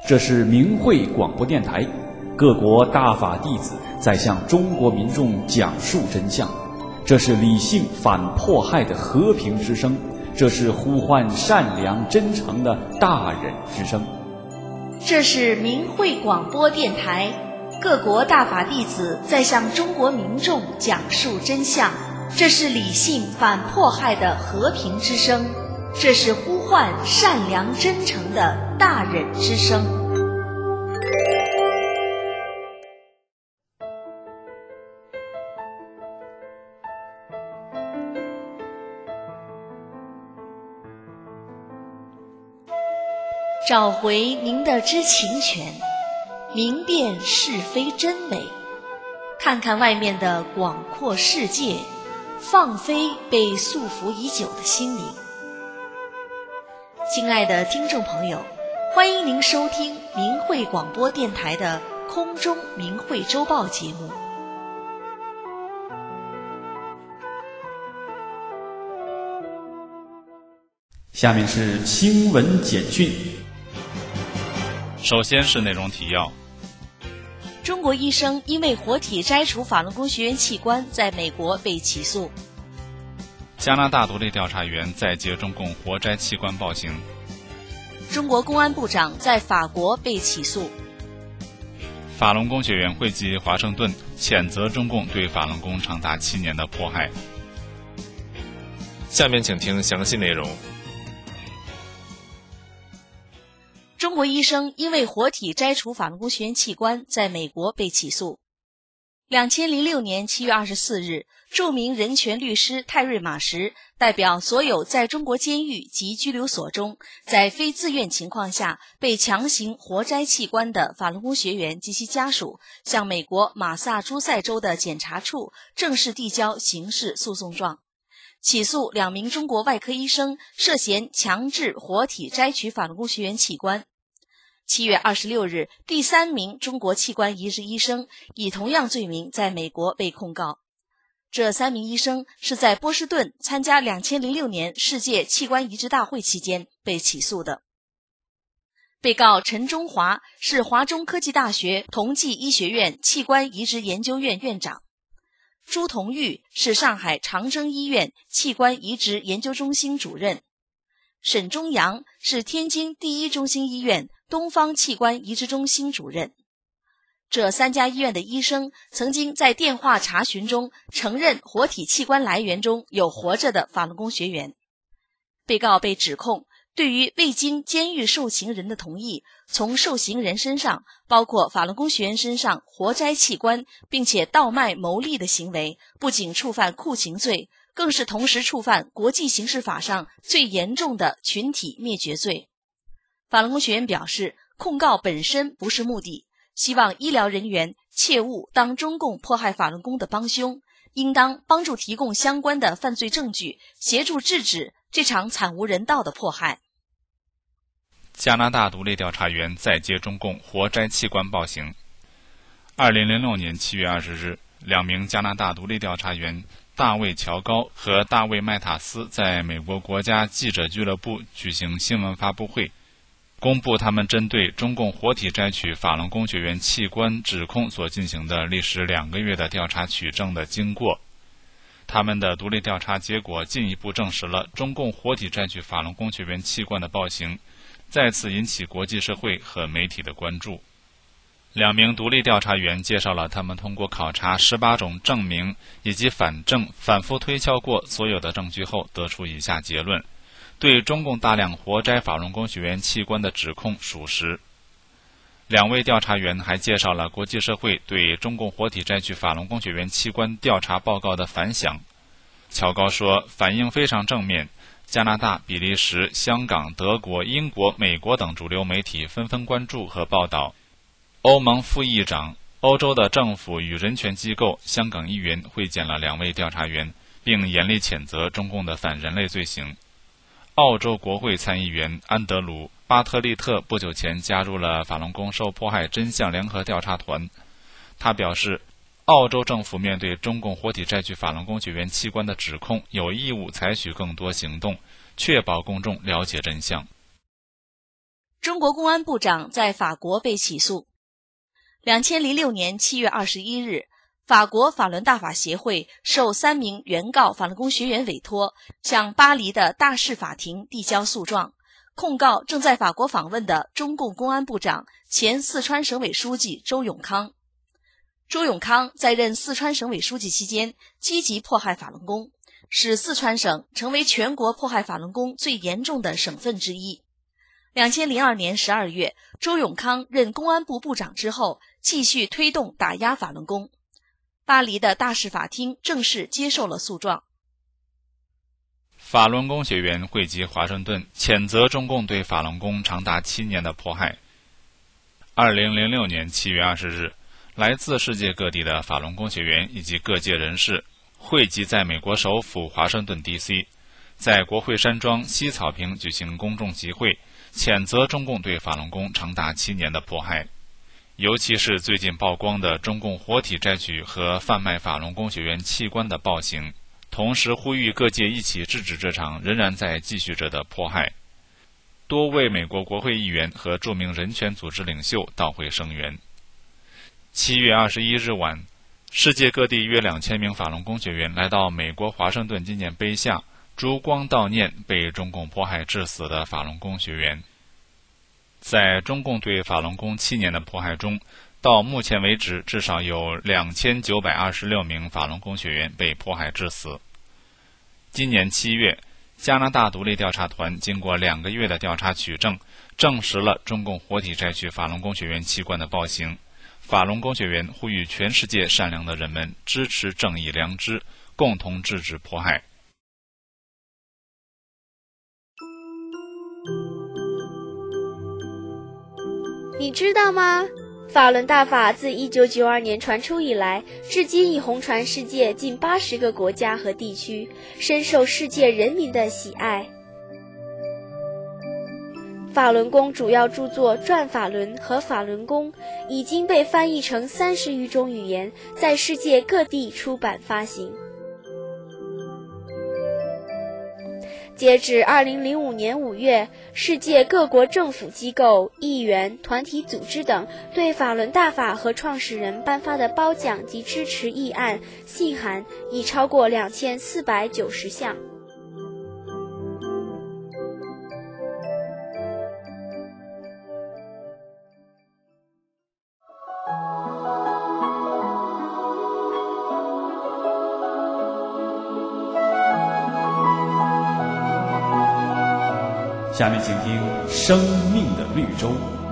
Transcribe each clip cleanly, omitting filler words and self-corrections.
这是明慧广播电台，各国大法弟子在向中国民众讲述真相。这是理性反迫害的和平之声，这是呼唤善良真诚的大忍之声。 这是明慧广播电台，各国大法弟子在向中国民众讲述真相。这是理性反迫害的和平之声，这是呼唤善良真诚的大忍之声。找回您的知情权，明辨是非真伪，看看外面的广阔世界，放飞被束缚已久的心灵。亲爱的听众朋友，欢迎您收听明慧广播电台的空中明慧周报节目。 下面是新闻简讯。 首先是内容提要。 中国医生因为活体摘除法轮功学员器官在美国被起诉。 加拿大独立调查员再揭中共活摘器官暴行。 中国公安部长在法国被起诉。 法轮功学员汇集华盛顿，谴责中共对法轮功长达7年的迫害。 下面请听详细内容。 中国医生因为活体摘除法轮功学员器官在美国被起诉。2006年7月24日，著名人权律师泰瑞·马什代表所有在中国监狱及拘留所中在非自愿情况下被强行活摘器官的法轮功学员及其家属，向美国马萨诸塞州的检察处正式递交刑事诉讼状，起诉2名中国外科医生涉嫌强制活体摘取法轮功学员器官。7月26日，第3名中国器官移植医生以同样罪名在美国被控告。这3名医生是在波士顿参加2006年世界器官移植大会期间被起诉的。被告陈中华是华中科技大学同济医学院器官移植研究院院长，朱同玉是上海长征医院器官移植研究中心主任，沈忠阳是天津第一中心医院东方器官移植中心主任。这3家医院的医生曾经在电话查询中承认活体器官来源中有活着的法轮功学员。被告被指控对于未经监狱受刑人的同意，从受刑人身上，包括法轮功学员身上活摘器官，并且倒卖牟利的行为，不仅触犯酷刑罪，更是同时触犯国际刑事法上最严重的群体灭绝罪。法轮功学员表示，控告本身不是目的，希望医疗人员切勿当中共迫害法轮功的帮凶，应当帮助提供相关的犯罪证据，协助制止这场惨无人道的迫害。 加拿大独立调查员再揭中共活摘器官暴行。2006年7月20日，2名加拿大独立调查员大卫·乔高和大卫·麦塔斯在美国国家记者俱乐部举行新闻发布会，公布他们针对中共活体摘取法轮功学员器官指控所进行的历时2个月的调查取证的经过。他们的独立调查结果进一步证实了中共活体摘取法轮功学员器官的暴行，再次引起国际社会和媒体的关注。2名独立调查员介绍了他们通过考察18种证明以及反证反复推敲过所有的证据后得出以下结论：对中共大量活摘法轮功学员器官的指控属实。2位调查员还介绍了国际社会对中共活体摘取法轮功学员器官调查报告的反响。乔高说，反应非常正面，加拿大、比利时、香港、德国、英国、美国等主流媒体纷纷关注和报道。欧盟副议长、欧洲的政府与人权机构、香港议员会见了2位调查员，并严厉谴责中共的反人类罪行。澳洲国会参议员安德鲁·巴特利特不久前加入了法轮功受迫害真相联合调查团。他表示，澳洲政府面对中共活体摘取法轮功学员器官的指控，有义务采取更多行动，确保公众了解真相。 中国公安部长在法国被起诉。2006年7月21日，法国法伦大法协会受3名原告法轮功学员委托，向巴黎的大市法庭递交诉状，控告正在法国访问的中共公安部长、前四川省委书记周永康。周永康在任四川省委书记期间，积极迫害法轮功，使四川省成为全国迫害法轮功最严重的省份之一。2002年12月，周永康任公安部部长之后，继续推动打压法轮功。巴黎的大市法庭正式接受了诉状。 法轮功学员汇集华盛顿，谴责中共对法轮功长达7年的迫害。2006年7月20日，来自世界各地的法轮功学员以及各界人士汇集在美国首府华盛顿 DC， 在国会山庄西草坪举行公众集会，谴责中共对法轮功长达7年的迫害，尤其是最近曝光的中共活体摘取和贩卖法轮功学员器官的暴行，同时呼吁各界一起制止这场仍然在继续着的迫害。多位美国国会议员和著名人权组织领袖到会声援。7月21日晚，世界各地约2000名法轮功学员来到美国华盛顿纪念碑下，烛光悼念被中共迫害致死的法轮功学员。在中共对法轮功7年的迫害中，到目前为止至少有2926名法轮功学员被迫害致死。今年7月，加拿大独立调查团经过2个月的调查取证，证实了中共活体摘取法轮功学员器官的暴行。法轮功学员呼吁全世界善良的人们支持正义良知，共同制止迫害。 你知道吗？法轮大法自1992年传出以来，至今已红传世界近80个国家和地区，深受世界人民的喜爱。法轮功主要著作《转法轮》和《法轮功》已经被翻译成30余种语言，在世界各地出版发行。截止2005年5月，世界各国政府机构、议员、团体组织等对法轮大法和创始人颁发的褒奖及支持议案、信函已超过2490项。 下面请听《生命的绿洲》。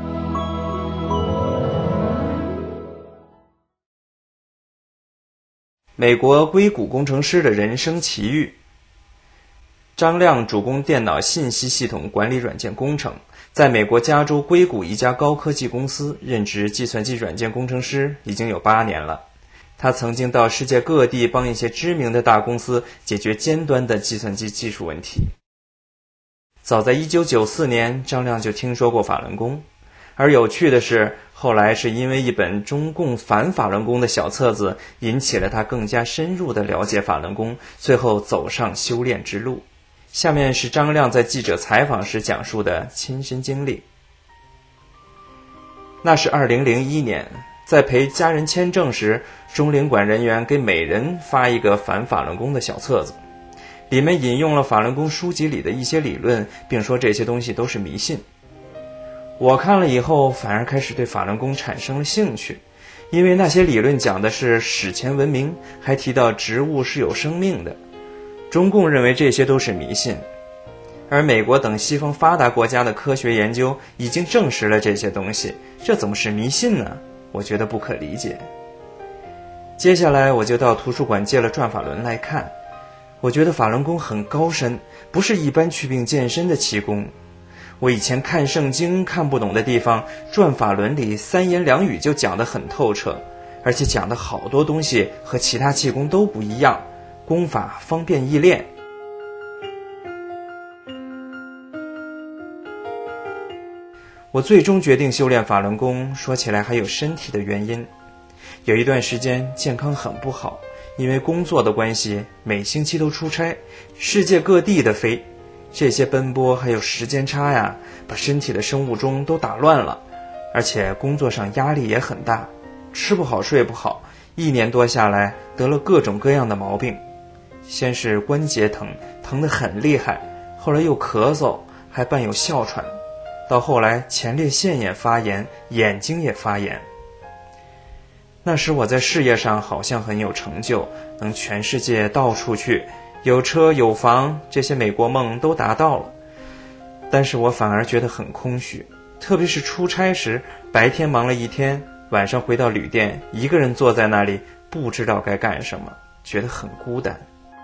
美国硅谷工程师的人生奇遇。张亮主攻电脑信息系统管理软件工程，在美国加州硅谷一家高科技公司任职计算机软件工程师已经有8年了。他曾经到世界各地帮一些知名的大公司解决尖端的计算机技术问题。早在1994年，张亮就听说过法轮功，而有趣的是，后来是因为一本中共反法轮功的小册子，引起了他更加深入地了解法轮功，最后走上修炼之路。下面是张亮在记者采访时讲述的亲身经历。那是2001年，在陪家人签证时，中领馆人员给每人发一个反法轮功的小册子，里面引用了法轮功书籍里的一些理论，并说这些东西都是迷信。我看了以后反而开始对法轮功产生了兴趣，因为那些理论讲的是史前文明，还提到植物是有生命的。中共认为这些都是迷信，而美国等西方发达国家的科学研究已经证实了这些东西，这怎么是迷信呢？我觉得不可理解。接下来我就到图书馆借了《转法轮》来看，我觉得法轮功很高深，不是一般祛病健身的气功。我以前看圣经看不懂的地方，转法轮里3言2语就讲得很透彻，而且讲的好多东西和其他气功都不一样，功法方便易练。我最终决定修炼法轮功，说起来还有身体的原因。有一段时间健康很不好，因为工作的关系，每星期都出差，世界各地的飞。 这些奔波还有时间差呀，把身体的生物钟都打乱了，而且工作上压力也很大，吃不好睡不好，1年多下来得了各种各样的毛病。先是关节疼，疼得很厉害，后来又咳嗽，还伴有哮喘，到后来前列腺也发炎，眼睛也发炎。那时我在事业上好像很有成就，能全世界到处去，有车有房，这些美国梦都达到了。但是我反而觉得很空虚，特别是出差时，白天忙了一天，晚上回到旅店，一个人坐在那里，不知道该干什么，觉得很孤单。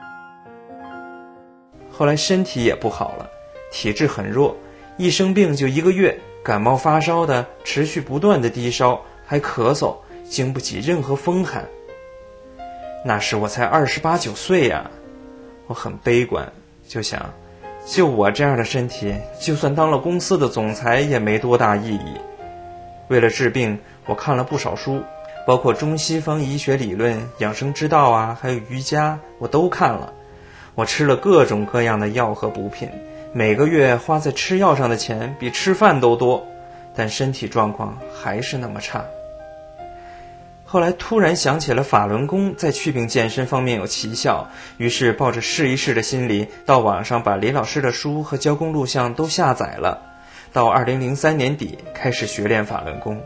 后来身体也不好了，体质很弱，一生病就1个月，感冒发烧的，持续不断的低烧，还咳嗽，经不起任何风寒。那时我才28、9岁呀，我很悲观，就想，就我这样的身体，就算当了公司的总裁也没多大意义。为了治病，我看了不少书，包括中西方医学理论、养生之道啊，还有瑜伽，我都看了。我吃了各种各样的药和补品，每个月花在吃药上的钱比吃饭都多，但身体状况还是那么差。后来突然想起了法轮功在祛病健身方面有奇效，于是抱着试一试的心理，到网上把李老师的书和教功录像都下载了，到2003年底开始学练法轮功。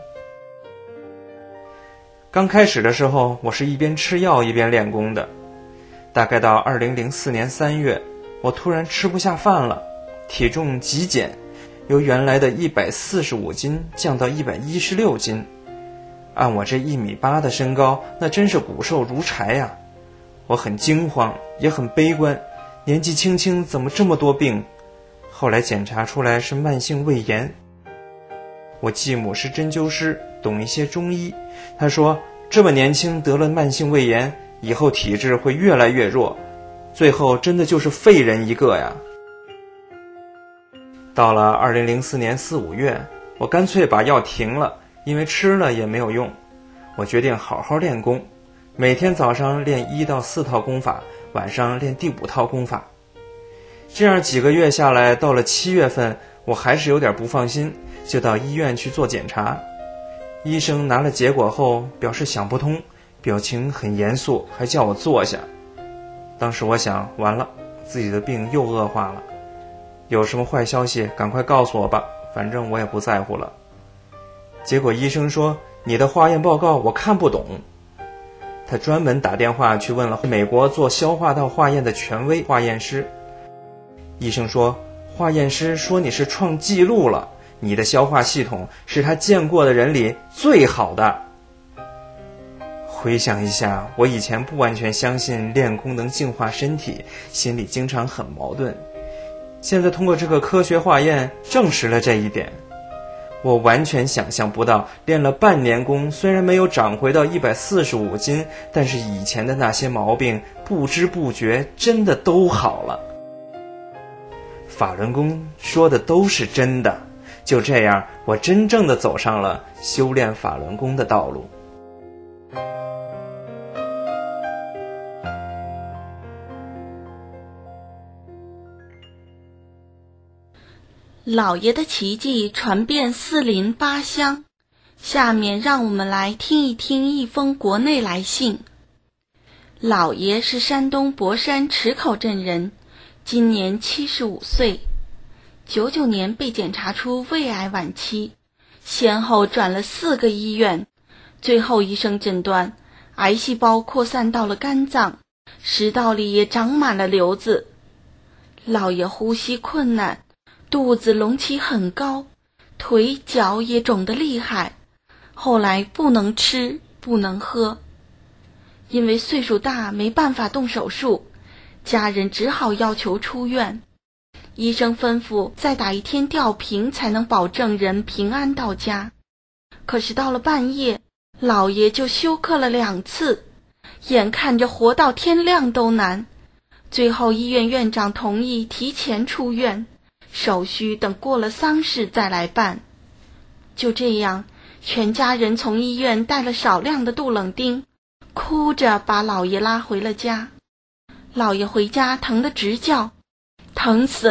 刚开始的时候，我是一边吃药一边练功的。大概到2004年3月，我突然吃不下饭了，体重急减，由原来的145斤降到116斤。按我这1.8米的身高，那真是骨瘦如柴呀。我很惊慌，也很悲观，年纪轻轻怎么这么多病？后来检查出来是慢性胃炎。我继母是针灸师，懂一些中医，她说这么年轻得了慢性胃炎，以后体质会越来越弱，最后真的就是废人一个呀。到了2004年4、5月，我干脆把药停了，因为吃了也没有用。我决定好好练功，每天早上练1到4套功法，晚上练第5套功法。这样几个月下来，到了7月份，我还是有点不放心，就到医院去做检查。医生拿了结果后表示想不通，表情很严肃，还叫我坐下。当时我想，完了，自己的病又恶化了。有什么坏消息赶快告诉我吧，反正我也不在乎了。结果医生说，你的化验报告我看不懂。他专门打电话去问了美国做消化道化验的权威化验师。医生说，化验师说你是创纪录了，你的消化系统是他见过的人里最好的。回想一下，我以前不完全相信练功能净化身体，心里经常很矛盾。现在通过这个科学化验证实了这一点。我完全想象不到，练了半年功，虽然没有长回到145斤，但是以前的那些毛病不知不觉真的都好了。法轮功说的都是真的，就这样，我真正的走上了修炼法轮功的道路。 老爷的奇迹传遍4邻8乡，下面让我们来听一听一封国内来信。老爷是山东博山池口镇人，今年75岁，99年被检查出胃癌晚期，先后转了4个医院，最后医生诊断癌细胞扩散到了肝脏，食道里也长满了瘤子。老爷呼吸困难，肚子隆起很高，腿脚也肿得厉害，后来不能吃不能喝。因为岁数大没办法动手术，家人只好要求出院。医生吩咐再打1天吊瓶才能保证人平安到家。可是到了半夜，老爷就休克了2次，眼看着活到天亮都难。最后医院院长同意提前出院，手续等过了丧事再来办。就这样，全家人从医院带了少量的杜冷丁，哭着把老爷拉回了家。老爷回家疼得直叫，疼死了，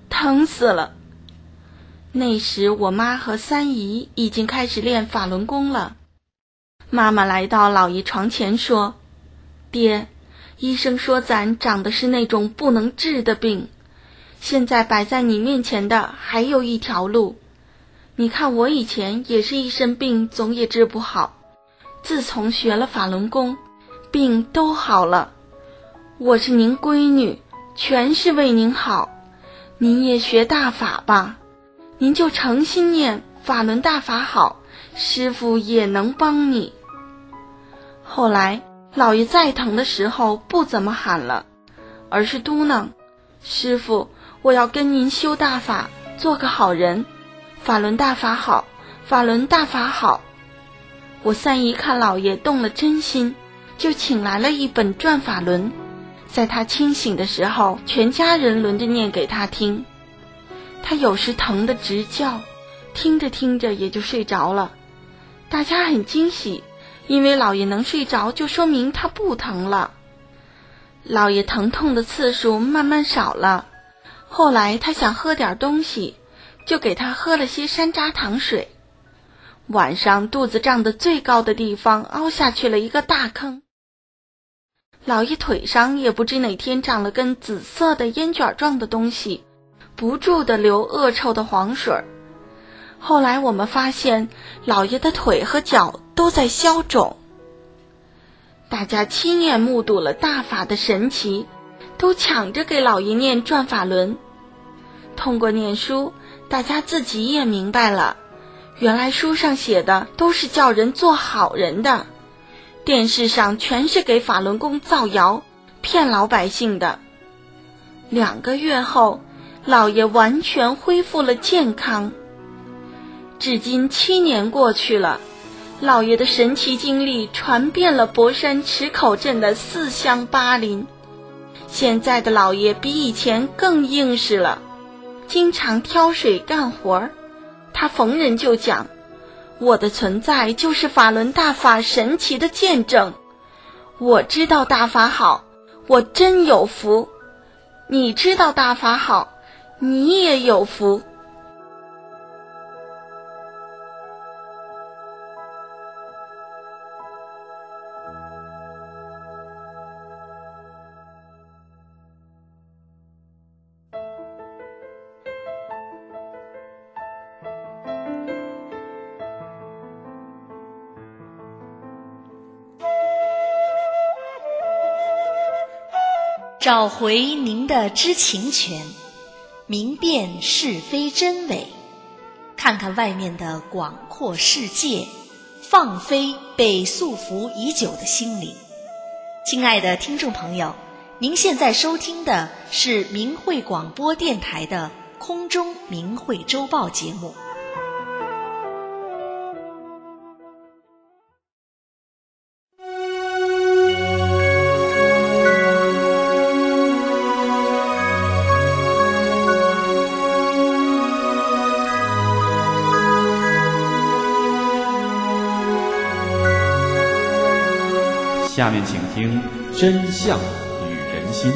疼死了。那时我妈和三姨已经开始练法轮功了。妈妈来到老爷床前说：爹，医生说咱长的是那种不能治的病，现在摆在你面前的还有一条路。你看我以前也是一身病总也治不好，自从学了法轮功，病都好了。我是您闺女，全是为您好，您也学大法吧，您就诚心念法轮大法好，师父也能帮你。后来老爷再疼的时候不怎么喊了，而是嘟囔：师父，我要跟您修大法，做个好人，法轮大法好，法轮大法好。我三姨看老爷动了真心，就请来了一本转法轮，在他清醒的时候，全家人轮着念给他听。他有时疼得直叫，听着听着也就睡着了。大家很惊喜，因为老爷能睡着，就说明他不疼了。老爷疼痛的次数慢慢少了，后来他想喝点东西，就给他喝了些山楂糖水。晚上肚子胀得最高的地方凹下去了一个大坑。老爷腿上也不知哪天长了根紫色的烟卷状的东西，不住地流恶臭的黄水。后来我们发现老爷的腿和脚都在消肿。大家亲眼目睹了大法的神奇，都抢着给老爷念转法轮。通过念书，大家自己也明白了，原来书上写的都是叫人做好人的，电视上全是给法轮功造谣，骗老百姓的。2个月后，老爷完全恢复了健康。至今7年过去了，老爷的神奇经历传遍了博山池口镇的4乡8邻。现在的老爷比以前更硬实了，经常挑水干活。他逢人就讲，我的存在就是法轮大法神奇的见证。我知道大法好，我真有福。你知道大法好，你也有福。 找回您的知情权，明辨是非真伪，看看外面的广阔世界，放飞被束缚已久的心灵。亲爱的听众朋友，您现在收听的是明慧广播电台的空中明慧周报节目。 下面请听《真相与人心》。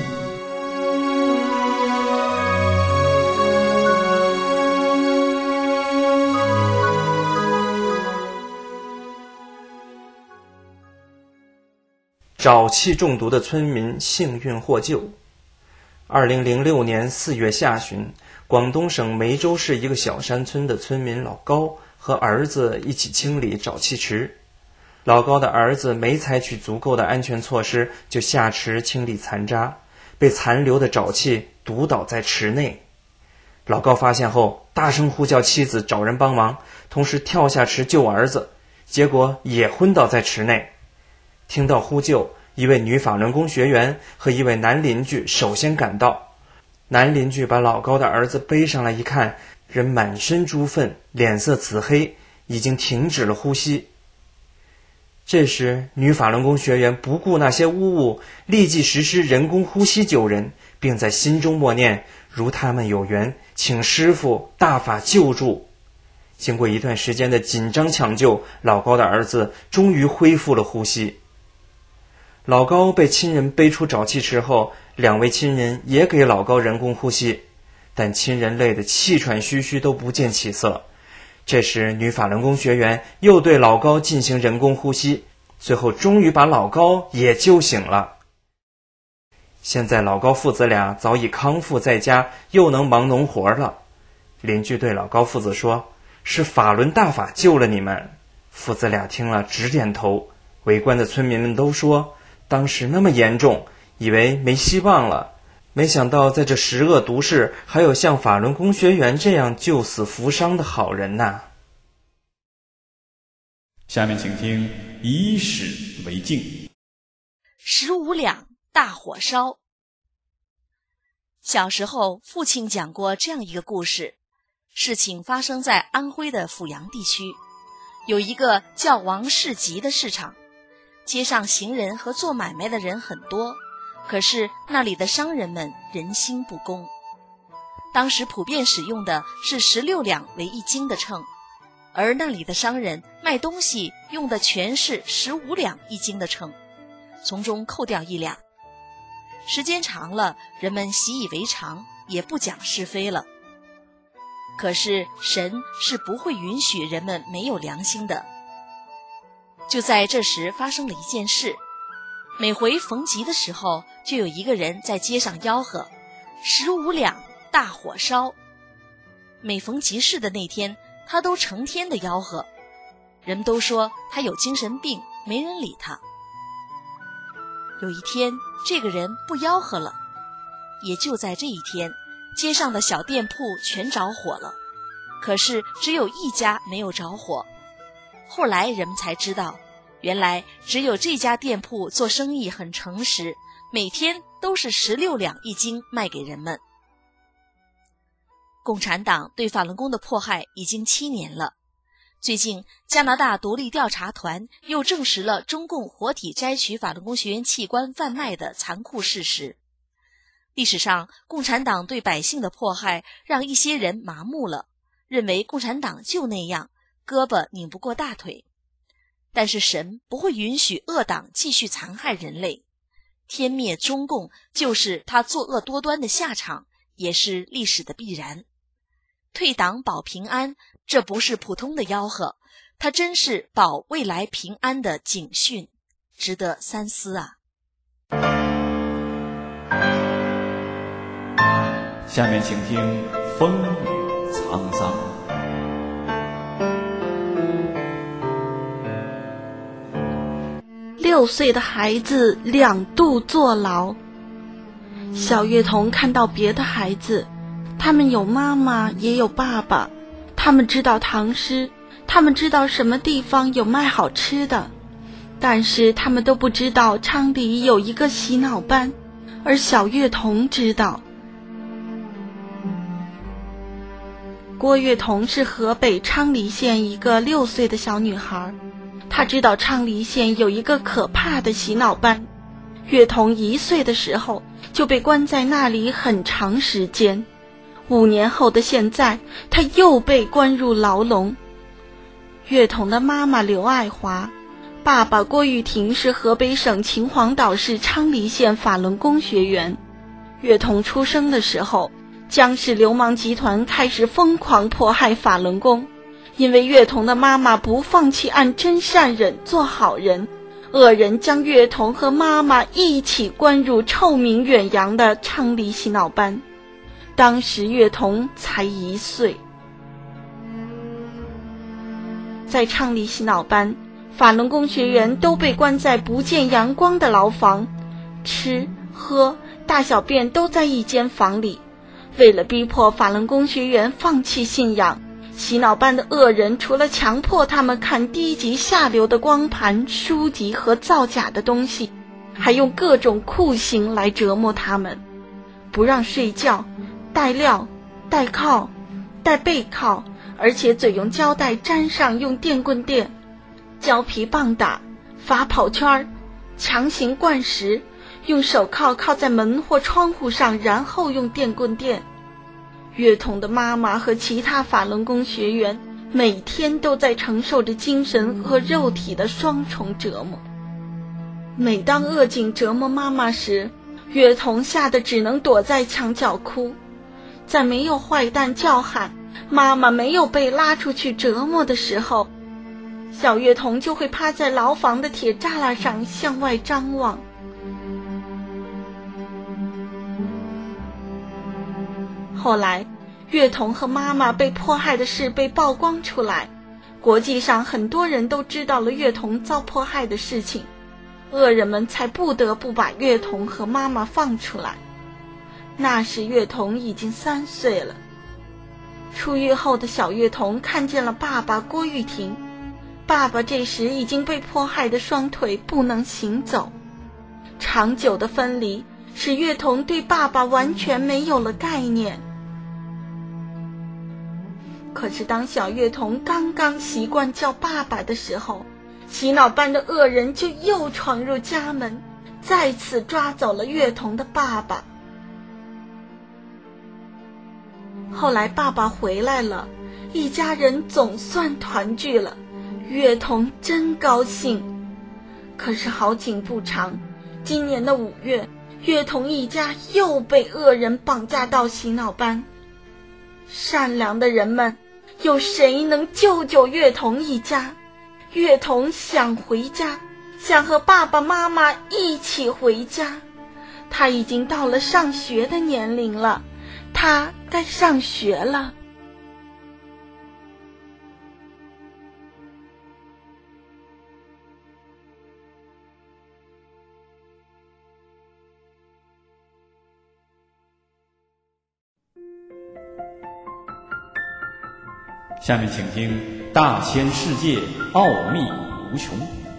沼气中毒的村民幸运获救。2006年4月下旬，广东省梅州市一个小山村的村民老高和儿子一起清理沼气池。老高的儿子没采取足够的安全措施，就下池清理残渣，被残留的沼气毒倒在池内。老高发现后，大声呼叫妻子找人帮忙，同时跳下池救儿子，结果也昏倒在池内。听到呼救，一位女法轮功学员和一位男邻居首先赶到。男邻居把老高的儿子背上来一看，人满身猪粪，脸色紫黑，已经停止了呼吸。这时，女法轮功学员不顾那些污物，立即实施人工呼吸救人，并在心中默念：如他们有缘，请师父大法救助。经过一段时间的紧张抢救，老高的儿子终于恢复了呼吸。老高被亲人背出沼气池后，2位亲人也给老高人工呼吸。 但亲人累得气喘吁吁，都不见起色。这时女法轮功学员又对老高进行人工呼吸，最后终于把老高也救醒了。现在老高父子俩早已康复在家，又能忙农活了。邻居对老高父子说，是法轮大法救了你们。父子俩听了直点头。围观的村民们都说，当时那么严重，以为没希望了，没想到在这十恶毒世，还有像法轮功学员这样救死扶伤的好人呐。 下面请听以史为镜。 15两大火烧。小时候，父亲讲过这样一个故事，事情发生在安徽的阜阳地区，有一个叫王市集的市场，街上行人和做买卖的人很多，可是那里的商人们人心不公。当时普遍使用的是16两为1斤的秤，而那里的商人卖东西用的全是15两1斤的秤，从中扣掉1两。时间长了，人们习以为常，也不讲是非了。可是神是不会允许人们没有良心的。就在这时发生了一件事，每回逢集的时候，就有一个人在街上吆喝15两大火烧。每逢集市的那天，他都成天的吆喝，人们都说他有精神病，没人理他。有一天，这个人不吆喝了，也就在这一天，街上的小店铺全着火了，可是只有一家没有着火。后来人们才知道，原来只有这家店铺做生意很诚实，每天都是16两1斤卖给人们。共产党对法轮功的迫害已经7年了。最近，加拿大独立调查团又证实了中共活体摘取法轮功学员器官贩卖的残酷事实。历史上，共产党对百姓的迫害让一些人麻木了，认为共产党就那样，胳膊拧不过大腿。但是神不会允许恶党继续残害人类，天灭中共就是他作恶多端的下场，也是历史的必然。退党保平安，这不是普通的吆喝，它真是保未来平安的警讯，值得三思啊。 下面请听风雨沧桑。 6岁的孩子2度坐牢。小月童看到别的孩子，他们有妈妈也有爸爸，他们知道唐诗，他们知道什么地方有卖好吃的，但是他们都不知道昌黎有一个洗脑班，而小月童知道。郭月童是河北昌黎县一个6岁的小女孩，她知道昌黎县有一个可怕的洗脑班。月童1岁的时候就被关在那里很长时间，5年后的现在，她又被关入牢笼。月童的妈妈刘爱华，爸爸郭玉婷是河北省秦皇岛市昌黎县法轮功学员。月童出生的时候，江氏流氓集团开始疯狂迫害法轮功，因为月童的妈妈不放弃按真善忍做好人，恶人将月童和妈妈一起关入臭名远扬的昌黎洗脑班。当时月童才1岁。在昌黎洗脑班，法轮功学员都被关在不见阳光的牢房，吃喝大小便都在一间房里。为了逼迫法轮功学员放弃信仰，洗脑班的恶人除了强迫他们看低级下流的光盘、书籍和造假的东西，还用各种酷刑来折磨他们，不让睡觉，带料、带靠、带背靠，而且嘴用胶带粘上，用电棍电，胶皮棒打，罚跑圈，强行灌食，用手铐铐在门或窗户上，然后用电棍电。月童的妈妈和其他法轮功学员每天都在承受着精神和肉体的双重折磨。每当恶警折磨妈妈时，月童吓得只能躲在墙角哭。 在没有坏蛋叫喊，妈妈没有被拉出去折磨的时候，小月童就会趴在牢房的铁栅栏上向外张望。后来，月童和妈妈被迫害的事被曝光出来，国际上很多人都知道了月童遭迫害的事情，恶人们才不得不把月童和妈妈放出来。那时月童已经3岁了。出狱后的小月童看见了爸爸郭玉婷，爸爸这时已经被迫害的双腿不能行走。长久的分离使月童对爸爸完全没有了概念。可是当小月童刚刚习惯叫爸爸的时候，洗脑班的恶人就又闯入家门，再次抓走了月童的爸爸。后来爸爸回来了，一家人总算团聚了，月童真高兴。可是好景不长，今年的5月，月童一家又被恶人绑架到洗脑班。善良的人们，有谁能救救月童一家？月童想回家，想和爸爸妈妈一起回家。他已经到了上学的年龄了，他该上学了。 下面请听《大千世界奥秘无穷》。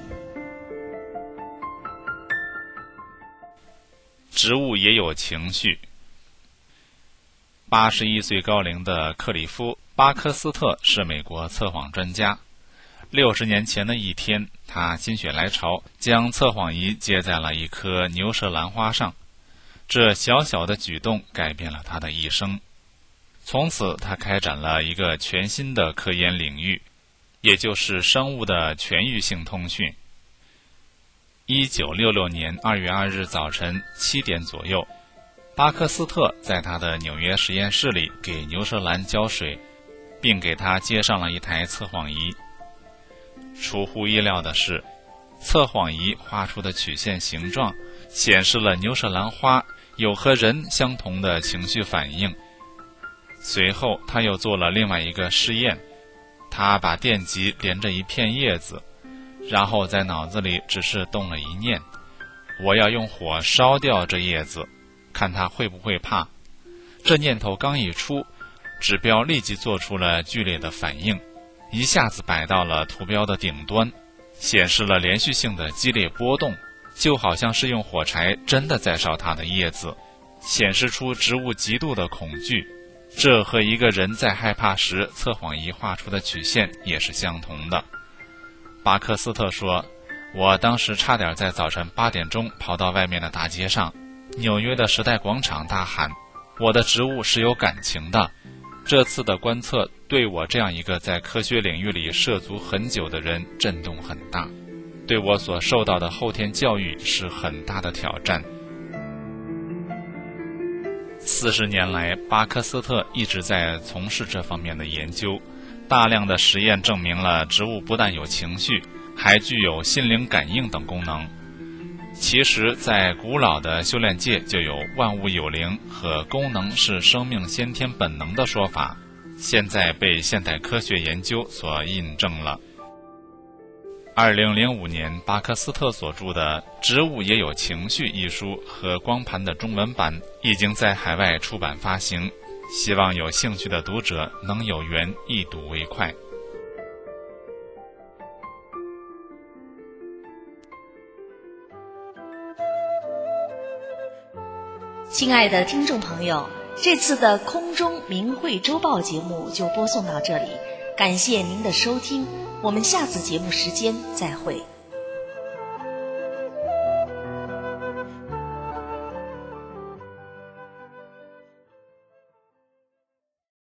植物也有情绪。81岁高龄的克里夫·巴克斯特是美国测谎专家。60年前的一天，他心血来潮，将测谎仪接在了一棵牛舌兰花上。这小小的举动改变了他的一生。从此，他开展了一个全新的科研领域，也就是生物的全域性通讯。1966年2月2日早晨7点左右，巴克斯特在他的纽约实验室里给牛舌兰浇水，并给他接上了一台测谎仪。出乎意料的是，测谎仪画出的曲线形状显示了牛舌兰花有和人相同的情绪反应。随后他又做了另外一个试验，他把电极连着一片叶子，然后在脑子里只是动了一念：我要用火烧掉这叶子，看它会不会怕。这念头刚一出，指标立即做出了剧烈的反应，一下子摆到了图标的顶端，显示了连续性的激烈波动，就好像是用火柴真的在烧它的叶子，显示出植物极度的恐惧。这和一个人在害怕时测谎仪画出的曲线也是相同的。巴克斯特说，我当时差点在早晨8点钟跑到外面的大街上，纽约的时代广场大喊，我的植物是有感情的。这次的观测对我这样一个在科学领域里涉足很久的人震动很大，对我所受到的后天教育是很大的挑战。40年来，巴克斯特一直在从事这方面的研究。大量的实验证明了植物不但有情绪，还具有心灵感应等功能。其实，在古老的修炼界就有万物有灵和功能是生命先天本能的说法，现在被现代科学研究所印证了。2005年，巴克斯特所著的《植物也有情绪》一书和光盘的中文版已经在海外出版发行，希望有兴趣的读者能有缘一睹为快。 亲爱的听众朋友，这次的空中明慧周报节目就播送到这里，感谢您的收听，我们下次节目时间再会。